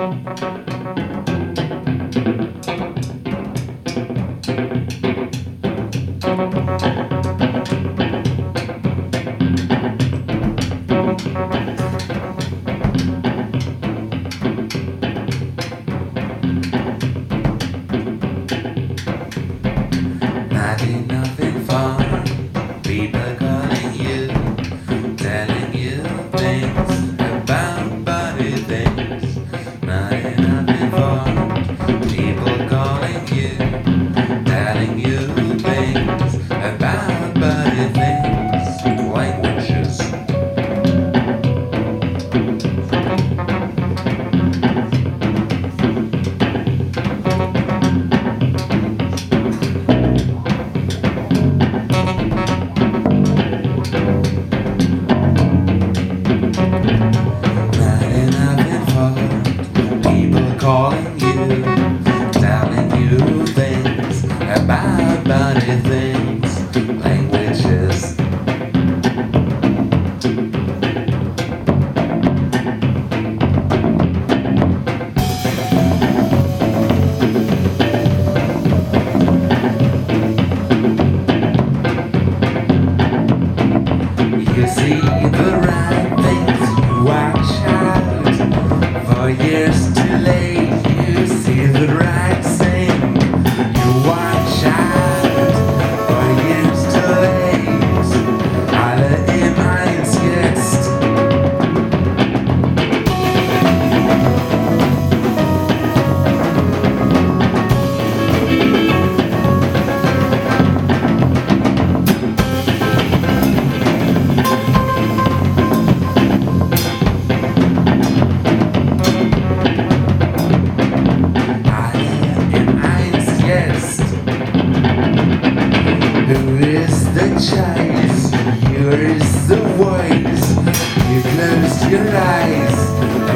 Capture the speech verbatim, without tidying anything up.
Not enough fun. People calling you, telling you things about body things. Not enough fun. People calling you, telling you things about body things. Languages. Calling you, telling you things about body things, languages. You see the right things, you watch out for years too late. You see the right thing, you watch out for years too late. Alle im Eins jetzt. Who is the choice? Here is the voice. You closed your eyes.